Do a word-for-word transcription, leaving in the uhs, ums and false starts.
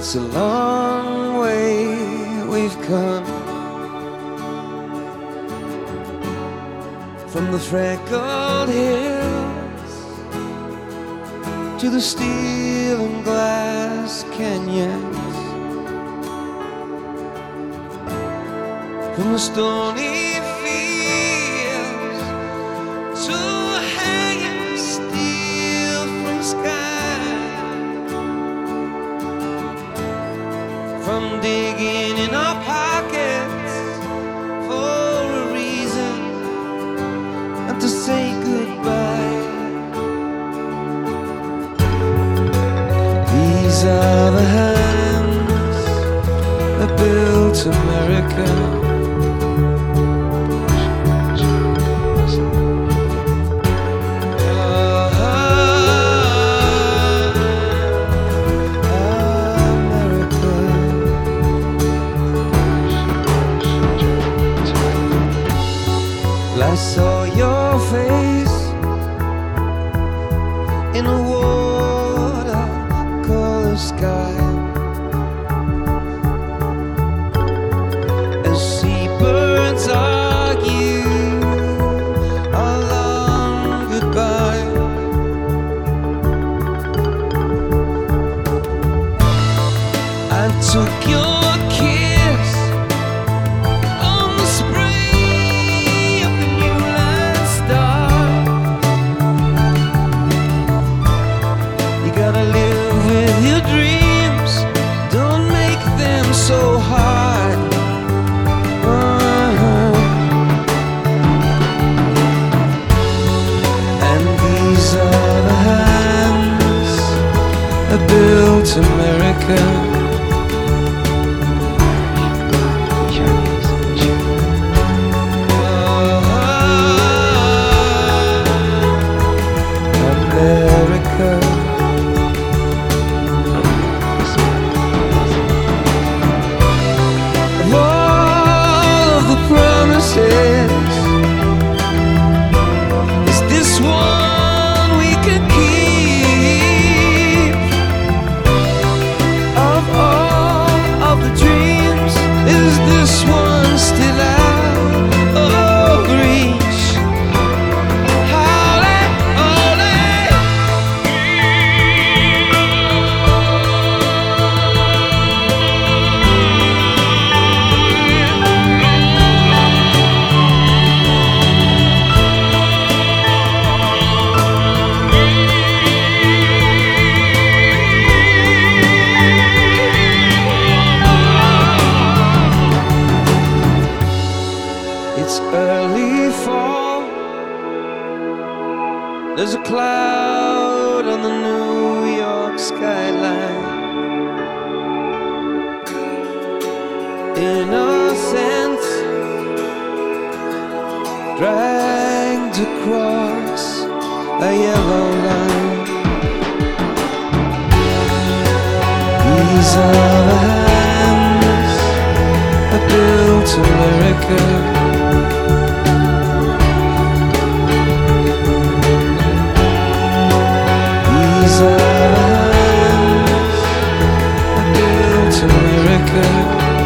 It's a long way we've come from the freckled hills to the steel and glass canyons, from the stony fields to hanging steel from sky, from digging in our pockets for a reason and to say goodbye. These are the hands that built America. I saw your face in a watercolor sky, as seabirds argue a long goodbye. I took your so hard. Uh-huh. And these are the hands that built America. Is this one we can keep? Of all of the dreams, is this one still out of reach? Howley, it's early fall. There's a cloud on the New York skyline. Innocence dragged across a yellow line. These are the hands that built America. These are the hands that built America.